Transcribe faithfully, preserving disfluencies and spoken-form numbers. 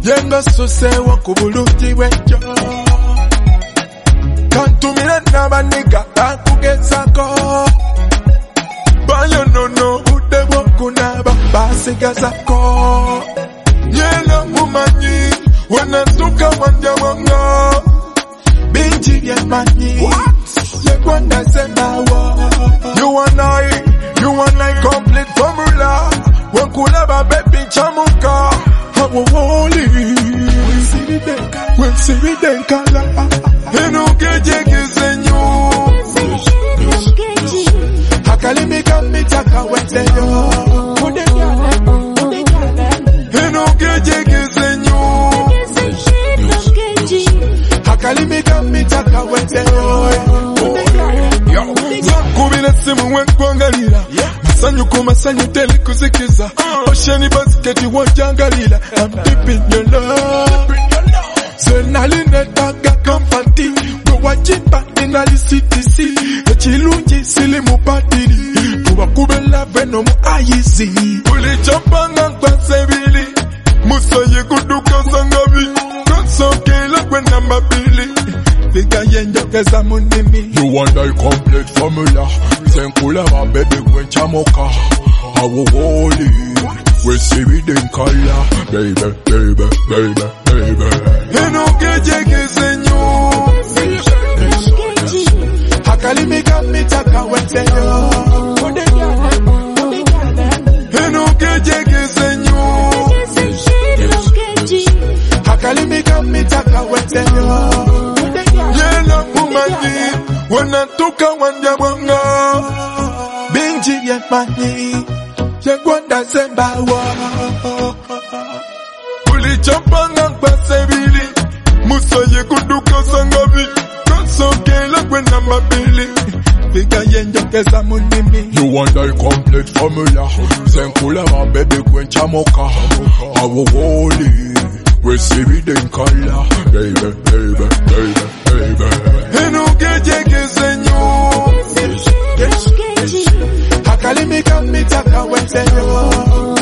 Yenga sosewa kubuluti wejo Kantumira naba nigga Kakugezako Bayo no no Ude wakunaba Basiga zako Yela mumanyi Wanatuka wanja wanga Binji yemanyi Yekwanda sembawa You and I You and I complete formula Wakulaba baby chamuka Hawo holy When see me then kala Eno geje gizenyu Hakalimi kami chaka weteyo Eno geje gizenyu Hakalimi kami chaka weteyo Zakubila simu wekwangalila Masanyu kumasanyu tele kuzikiza Oceani basketi wajangalila I'm deep in your love Zenaline taga kamfati Gwajipa inali C T C Echilunji sili mupatili Tuwa kubela veno mu ayizi Uli chapanga kwa sebili Musaye kuduka sangabi Kasokela kwenda mabili Figa yenja keza munimi You and I complete formula Zenkula wa baby kwen chamoka Hawo holy We see we den kala Baby, baby, baby, baby Eno geje gizenyu Hakalimi kami chaka weteyo Eno geje gizenyu Hakalimi kami chaka weteyo Yela mumanyi Wanatuka wanja wanga Binji yemanyi Yekwanda sembawa Ulichapanga kwa sebili Musaye kuduka sangabi Kasokela kwenda mabili Figa yenja keza munimi You and I complete formula Zenkula wa baby kwen chamoka Hawo holy We see we den kala Baby, baby, baby, baby Eno geje gizenyu Hakalimi kami chaka weteyo